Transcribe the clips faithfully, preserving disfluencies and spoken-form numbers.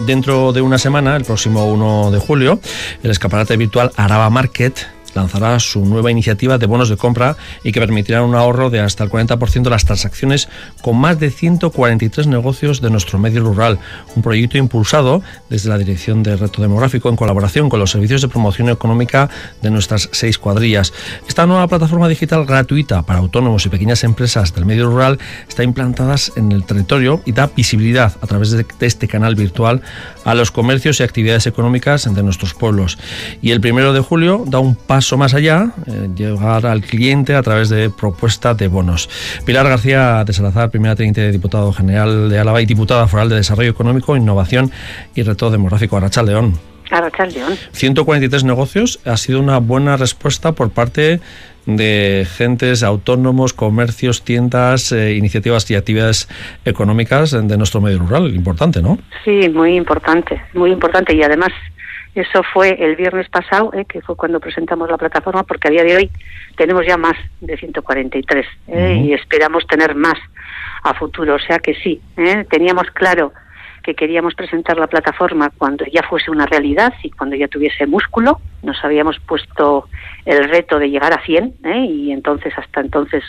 dentro de una semana, el próximo uno de julio, el escaparate virtual Araba Market lanzará su nueva iniciativa de bonos de compra y que permitirá un ahorro de hasta el cuarenta por ciento de las transacciones con más de ciento cuarenta y tres negocios de nuestro medio rural. Un proyecto impulsado desde la Dirección de Reto Demográfico en colaboración con los servicios de promoción económica de nuestras seis cuadrillas. Esta nueva plataforma digital gratuita para autónomos y pequeñas empresas del medio rural está implantada en el territorio y da visibilidad a través de este canal virtual a los comercios y actividades económicas de nuestros pueblos. Y el primero de julio da un paso más allá, eh, llegar al cliente a través de propuesta de bonos. Pilar García de Salazar, primera teniente de diputado general de Álava y diputada foral de Desarrollo Económico, Innovación y Reto Demográfico. Arratsaldeon. Arratsaldeon. ciento cuarenta y tres negocios ha sido una buena respuesta por parte de gentes, autónomos, comercios, tiendas, eh, iniciativas y actividades económicas de nuestro medio rural. Importante, ¿no? Sí, muy importante, muy importante. Y además eso fue el viernes pasado, eh, que fue cuando presentamos la plataforma, porque a día de hoy tenemos ya más de ciento cuarenta y tres eh, uh-huh. y esperamos tener más a futuro. O sea que sí, eh, teníamos claro que queríamos presentar la plataforma cuando ya fuese una realidad y cuando ya tuviese músculo. Nos habíamos puesto el reto de llegar a cien eh, y entonces hasta entonces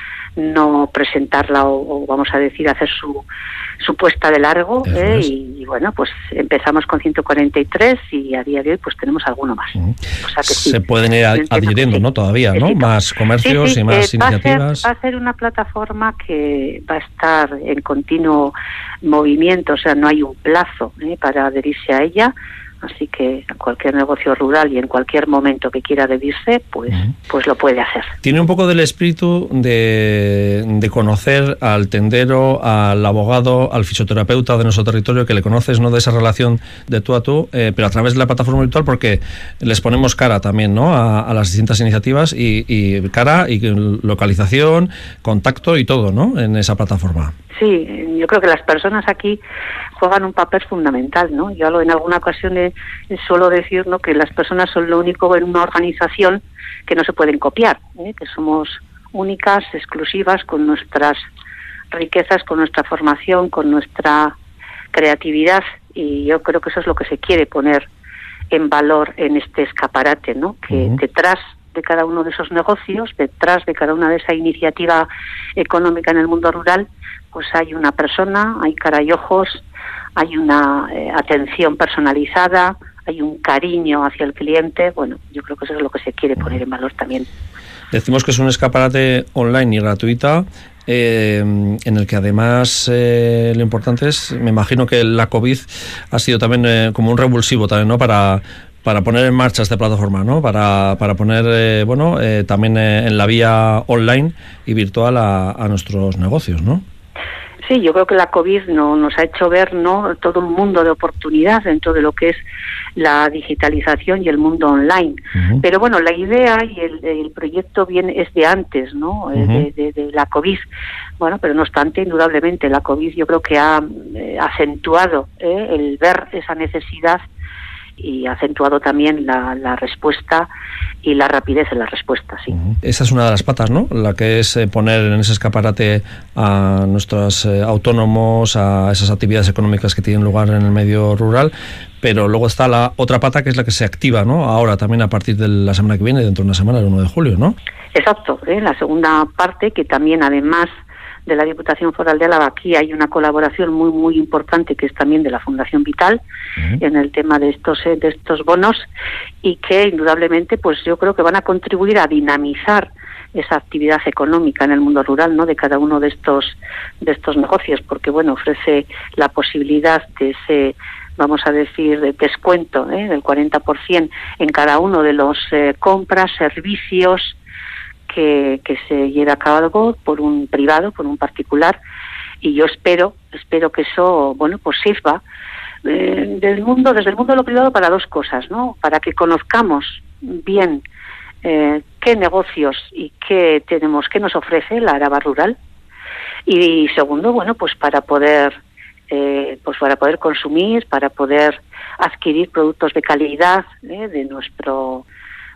no presentarla o, o vamos a decir hacer su, su puesta de largo eh, y, y bueno, pues empezamos con ciento cuarenta y tres y a día de hoy pues tenemos alguno más. Uh-huh. O sea que sí, se pueden ir adhiriendo, ¿no? Todavía, ¿no? Más comercios sí, sí, y más eh, iniciativas. Va a, ser, va a ser una plataforma que va a estar en continuo movimiento, o sea, no hay un plazo eh, para adherirse a ella. Así que cualquier negocio rural y en cualquier momento que quiera adherirse, pues, uh-huh. pues lo puede hacer. Tiene un poco del espíritu de, de conocer al tendero, al abogado, al fisioterapeuta de nuestro territorio, que le conoces, ¿no? De esa relación de tú a tú, eh, pero a través de la plataforma virtual, porque les ponemos cara también, ¿no? A, a las distintas iniciativas y, y cara y localización, contacto y todo, ¿no? En esa plataforma. Sí, yo creo que las personas aquí juegan un papel fundamental, ¿no? Yo en alguna ocasión he, he suelo decir, ¿no?, que las personas son lo único en una organización que no se pueden copiar, ¿eh? Que somos únicas, exclusivas, con nuestras riquezas, con nuestra formación, con nuestra creatividad, y yo creo que eso es lo que se quiere poner en valor en este escaparate, ¿no? Que uh-huh. detrás de cada uno de esos negocios, detrás de cada una de esa iniciativa económica en el mundo rural, pues hay una persona, hay cara y ojos, hay una eh, atención personalizada, hay un cariño hacia el cliente. Bueno, yo creo que eso es lo que se quiere poner en valor también. Decimos que es un escaparate online y gratuita, eh, en el que además eh, lo importante es, me imagino que la COVID ha sido también eh, como un revulsivo también, ¿no?, para para poner en marcha esta plataforma, ¿no? Para, para poner, eh, bueno, eh, también eh, en la vía online y virtual a, a nuestros negocios, ¿no? Sí, yo creo que la COVID no, nos ha hecho ver, ¿no?, todo un mundo de oportunidad dentro de lo que es la digitalización y el mundo online. Uh-huh. Pero bueno, la idea y el, el proyecto viene es de antes, ¿no?, uh-huh. de, de, de la COVID. Bueno, pero no obstante, indudablemente, la COVID yo creo que ha eh, acentuado eh, el ver esa necesidad y ha acentuado también la, la respuesta y la rapidez en la respuesta, sí. Uh-huh. Esa es una de las patas, ¿no? La que es eh, poner en ese escaparate a nuestros eh, autónomos, a esas actividades económicas que tienen lugar en el medio rural, pero luego está la otra pata, que es la que se activa, ¿no?, ahora también a partir de la semana que viene, dentro de una semana, el uno de julio, ¿no? Exacto, ¿eh? La segunda parte, que también además de la Diputación Foral de Álava, aquí hay una colaboración muy muy importante que es también de la Fundación Vital uh-huh. en el tema de estos de estos bonos, y que indudablemente pues yo creo que van a contribuir a dinamizar esa actividad económica en el mundo rural, ¿no?, de cada uno de estos de estos negocios, porque bueno, ofrece la posibilidad de ese, vamos a decir, de descuento ¿eh? del cuarenta por ciento en cada uno de los eh, compras, servicios Que, que se lleve a cabo por un privado, por un particular, y yo espero, espero que eso, bueno, pues sirva eh, del mundo, desde el mundo de lo privado para dos cosas, ¿no? Para que conozcamos bien eh, qué negocios y qué tenemos, qué nos ofrece la Araba rural, y segundo, bueno, pues para poder, eh, pues para poder consumir, para poder adquirir productos de calidad eh, de nuestro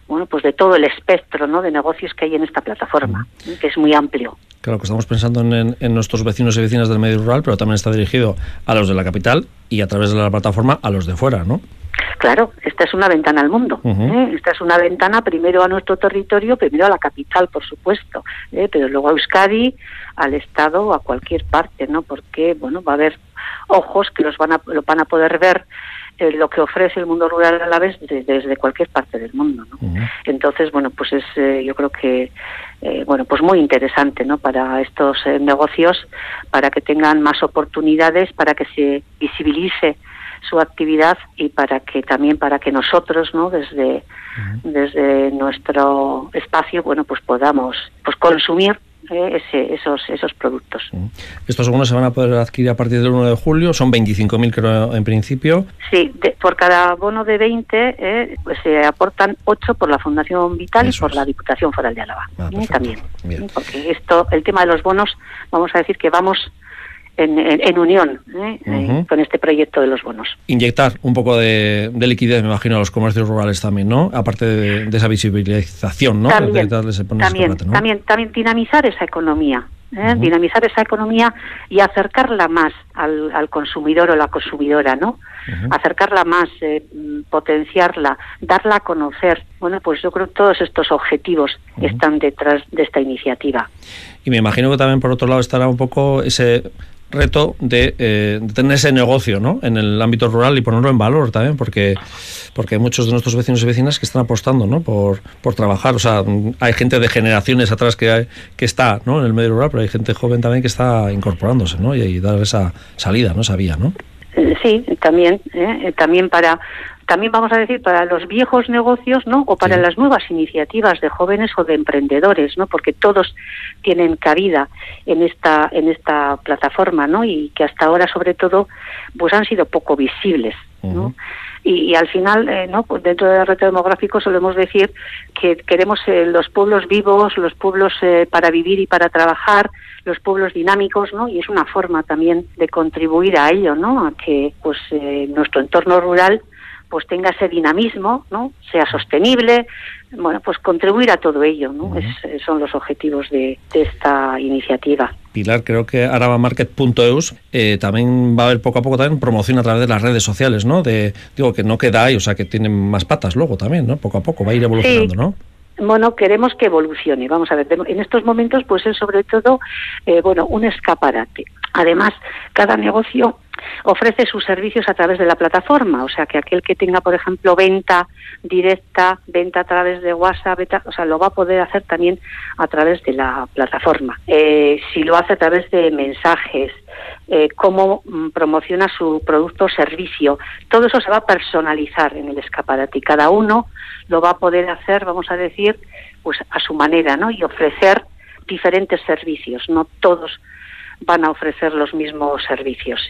bueno, pues de todo el espectro, ¿no?, de negocios que hay en esta plataforma, uh-huh. que es muy amplio. Claro, que estamos pensando en, en nuestros vecinos y vecinas del medio rural, pero también está dirigido a los de la capital y a través de la plataforma a los de fuera, ¿no? Claro, esta es una ventana al mundo. Uh-huh. ¿eh? Esta es una ventana primero a nuestro territorio, primero a la capital, por supuesto, ¿eh? pero luego a Euskadi, al Estado, a cualquier parte, ¿no? Porque, bueno, va a haber ojos que los van a, lo van a poder ver eh, lo que ofrece el mundo rural a la vez desde, desde cualquier parte del mundo, ¿no? Uh-huh. Entonces, bueno, pues es, eh, yo creo que, eh, bueno, pues muy interesante, ¿no?, para estos eh, negocios, para que tengan más oportunidades, para que se visibilice su actividad y para que también para que nosotros, ¿no?, desde uh-huh. desde nuestro espacio, bueno, pues podamos pues consumir eh, ese, esos esos productos. Uh-huh. Estos bonos se van a poder adquirir a partir del uno de julio, son veinticinco mil creo en principio. Sí, de, por cada bono de veinte eh, pues se aportan ocho por la Fundación Vital Eso y por es. la Diputación Foral de Álava. Ah, ¿eh? También, Bien. porque esto, el tema de los bonos, vamos a decir que vamos En, en, en unión ¿eh? uh-huh. con este proyecto de los bonos. Inyectar un poco de, de liquidez, me imagino, a los comercios rurales también, ¿no? Aparte de, de esa visibilización, ¿no? También, de darles, también, ¿no? también, también dinamizar esa economía, ¿eh? uh-huh. dinamizar esa economía y acercarla más al, al consumidor o la consumidora, ¿no? Uh-huh. Acercarla más, eh, potenciarla, darla a conocer. Bueno, pues yo creo que todos estos objetivos uh-huh. están detrás de esta iniciativa. Y me imagino que también, por otro lado, estará un poco ese reto de, eh, de tener ese negocio, ¿no?, en el ámbito rural y ponerlo en valor también, porque porque hay muchos de nuestros vecinos y vecinas que están apostando, ¿no?, por por trabajar. O sea, hay gente de generaciones atrás que hay, que está, ¿no?, en el medio rural, pero hay gente joven también que está incorporándose, ¿no?, y, y dar esa salida, ¿no?, esa vía, ¿no? Sí, también, ¿eh? también para también vamos a decir para los viejos negocios, ¿no?, o para sí. las nuevas iniciativas de jóvenes o de emprendedores, ¿no?, porque todos tienen cabida en esta en esta plataforma, ¿no?, y que hasta ahora sobre todo pues han sido poco visibles, ¿no? Uh-huh. Y, y al final, eh, no, pues dentro del reto demográfico solemos decir que queremos eh, los pueblos vivos, los pueblos eh, para vivir y para trabajar, los pueblos dinámicos, ¿no? Y es una forma también de contribuir a ello, ¿no?, a que pues eh, nuestro entorno rural pues tenga ese dinamismo, ¿no?, sea sostenible, bueno, pues contribuir a todo ello, ¿no? Uh-huh. Es, son los objetivos de, de esta iniciativa. Pilar, creo que aravamarket punto eus eh, también va a haber poco a poco también promoción a través de las redes sociales, ¿no? De, digo, que no queda ahí, o sea, que tienen más patas luego también, ¿no? Poco a poco va a ir evolucionando, sí. ¿no? Bueno, queremos que evolucione. Vamos a ver, en estos momentos pues es sobre todo, eh, bueno, un escaparate. Además, cada negocio ofrece sus servicios a través de la plataforma, o sea, que aquel que tenga, por ejemplo, venta directa, venta a través de WhatsApp, venta, o sea, lo va a poder hacer también a través de la plataforma. Eh, si lo hace a través de mensajes, eh, cómo mm, promociona su producto o servicio, todo eso se va a personalizar en el escaparate y cada uno lo va a poder hacer, vamos a decir, pues a su manera, ¿no? Y ofrecer diferentes servicios, no todos van a ofrecer los mismos servicios.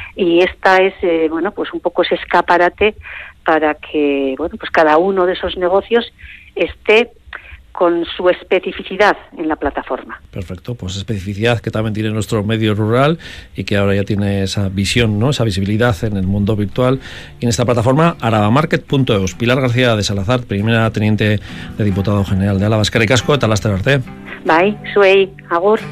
Y esta es, eh, bueno, pues un poco ese escaparate para que, bueno, pues cada uno de esos negocios esté con su especificidad en la plataforma. Perfecto, pues especificidad que también tiene nuestro medio rural y que ahora ya tiene esa visión, ¿no?, esa visibilidad en el mundo virtual y en esta plataforma aravamarket punto eus. Pilar García de Salazar, primera teniente de diputado general de Álava. Eskerrik asko eta laster arte. Bai, zuei, agur.